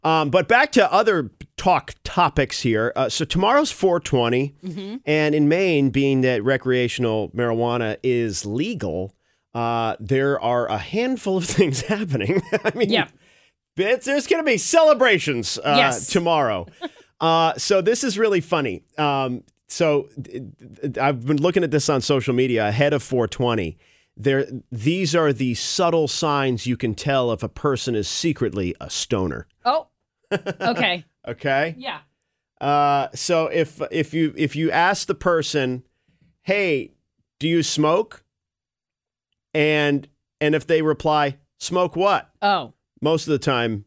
But back to other talk topics here. So tomorrow's 420, and in Maine, being that recreational marijuana is legal, there are a handful of things happening. I mean, there's going to be celebrations tomorrow. So this is really funny. So I've been looking at this on social media ahead of 420. These are the subtle signs you can tell if a person is secretly a stoner. Oh, okay. Okay. Yeah. So if you ask the person, "Hey, do you smoke?" and if they reply, "Smoke what?" Oh. Most of the time,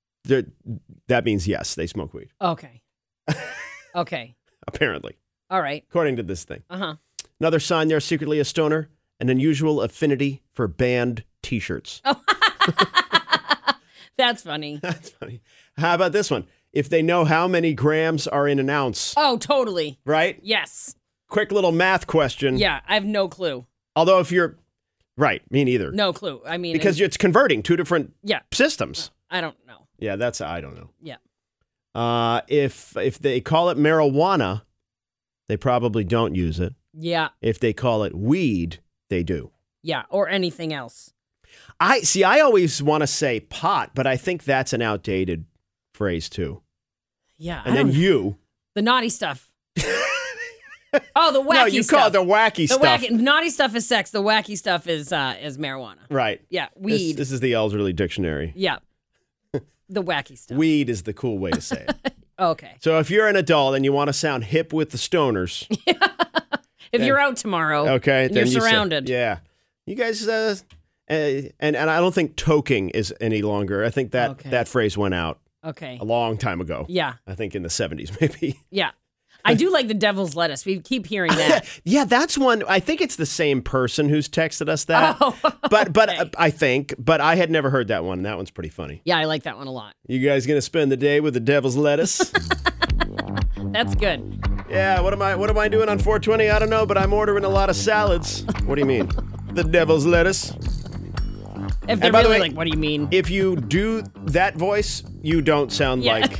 that means yes, they smoke weed. Okay. Okay. Apparently. All right. According to this thing. Uh-huh. Another sign they're secretly a stoner, an unusual affinity for band T-shirts. Oh. That's funny. That's funny. How about this one? If they know how many grams are in an ounce. Oh, totally. Right? Yes. Quick little math question. Yeah, I have no clue. Although if you're... Right, me neither. No clue. I mean... Because it's converting two different systems. I don't know. Yeah, I don't know. Yeah. If they call it marijuana, they probably don't use it. Yeah. If they call it weed, they do. Yeah, or anything else. I always want to say pot, but I think that's an outdated phrase too. Yeah. And then you. The naughty stuff. Oh, the wacky stuff. No, you call it the wacky stuff. Naughty stuff is sex. The wacky stuff is marijuana. Right. Yeah, weed. This is the Elderly Dictionary. Yeah. The wacky stuff. Weed is the cool way to say it. Okay. So if you're an adult and you want to sound hip with the stoners. If you're out tomorrow, okay, and you're surrounded. Yeah. You guys, and I don't think toking is any longer. I think that phrase went out a long time ago. Yeah. I think in the 70s maybe. Yeah. I do like the devil's lettuce. We keep hearing that. Yeah, that's one. I think it's the same person who's texted us that. Oh, but I think, but I had never heard that one. That one's pretty funny. Yeah, I like that one a lot. You guys gonna spend the day with the devil's lettuce? That's good. Yeah, what am I doing on 420? I don't know, but I'm ordering a lot of salads. What do you mean? The devil's lettuce. If they're really like, what do you mean? If you do that voice, you don't sound like...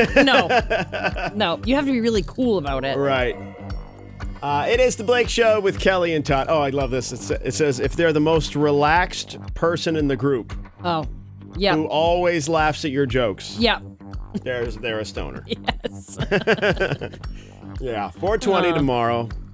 No, you have to be really cool about it. Right. It is the Blake Show with Kelly and Todd. Oh, I love this. It says, if they're the most relaxed person in the group. Oh, yeah. Who always laughs at your jokes. Yeah. They're a stoner. Yes. Yeah, 420 tomorrow.